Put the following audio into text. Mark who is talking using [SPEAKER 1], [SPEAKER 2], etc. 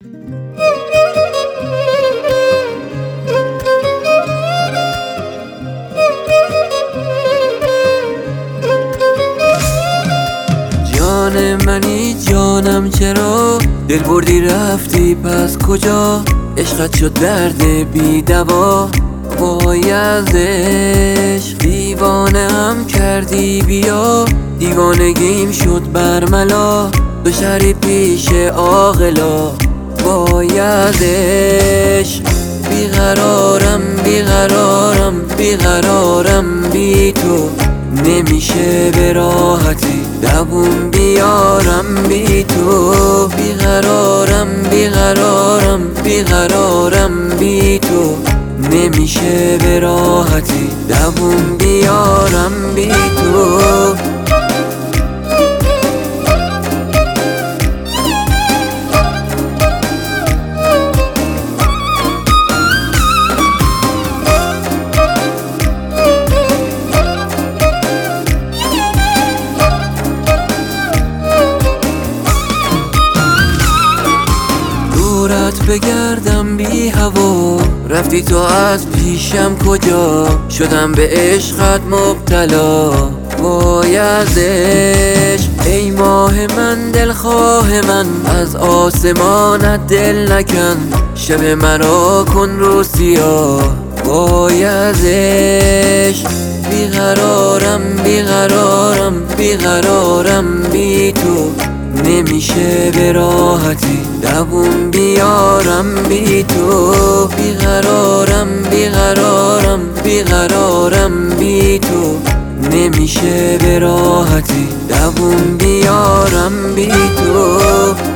[SPEAKER 1] جان منی جانم چرا دل بردی رفتی پس کجا؟ عشقت شد درد بی دوا وای از عشق دیوانه هم کردی بیا دیوانگیم شد برملا تو شری پیش عاقلا وای از عشق بیقرارم بیقرارم بیقرارم بی تو نمیشه به راحتی دووم بیارم بی تو بیقرارم بیقرارم بیقرارم بی تو نمیشه به راحتی دووم بیارم بی تو دورت بگردم بی هوا رفتی تو از پیشم کجا شدم به عشقت مبتلا وای از عشق ای ماه من دلخواه من از آسمانت دل نکن شب مرا کن رو سیاه وای از عشق بیقرارم بیقرارم بیقرارم بی تو نمیشه به راحتی دووم بیارم بی تو بیقرارم بیقرارم بیقرارم بی تو نمیشه به راحتی دووم بیارم بی تو